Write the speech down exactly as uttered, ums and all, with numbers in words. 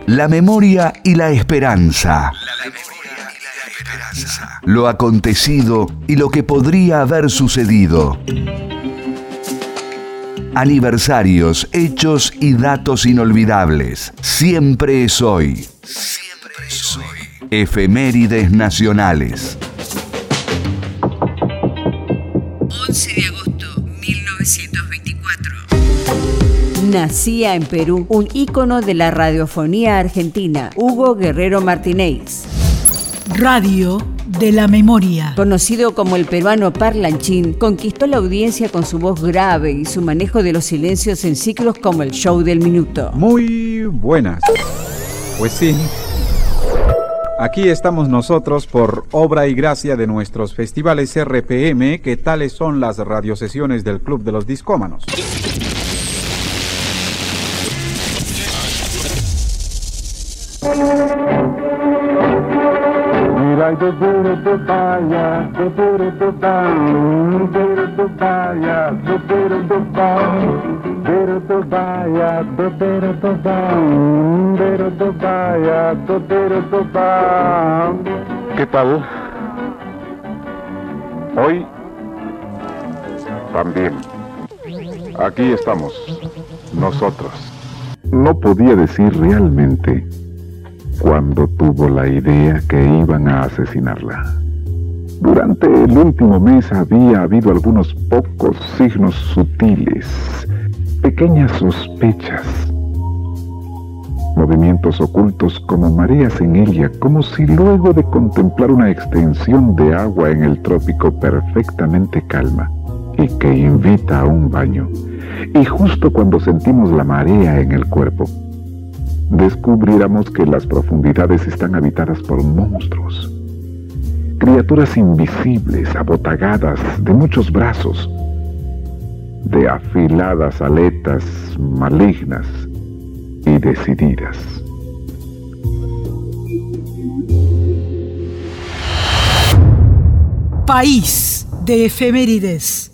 La memoria y la esperanza. La memoria y la esperanza. Lo acontecido y lo que podría haber sucedido. Aniversarios, hechos y datos inolvidables. Siempre es hoy. Siempre es hoy. Efemérides nacionales. once de agosto de mil novecientos veinticuatro. Nacía en Perú un ícono de la radiofonía argentina, Hugo Guerrero Martínez. Radio de la memoria. Conocido como el peruano parlanchín, conquistó la audiencia con su voz grave y su manejo de los silencios en ciclos como el Show del Minuto. Muy buenas. Pues sí, aquí estamos nosotros por obra y gracia de nuestros festivales R P M, que tales son las radiosesiones del Club de los Discómanos. ¿Qué tal? Hoy también. Aquí estamos, nosotros. No podía decir realmente cuándo tuvo la idea que iban a asesinarla. Durante el último mes había habido algunos pocos signos sutiles, pequeñas sospechas, movimientos ocultos como mareas en ella, como si luego de contemplar una extensión de agua en el trópico perfectamente calma y que invita a un baño, y justo cuando sentimos la marea en el cuerpo, descubriéramos que las profundidades están habitadas por monstruos, criaturas invisibles, abotagadas, de muchos brazos, de afiladas aletas malignas y decididas. País de efemérides.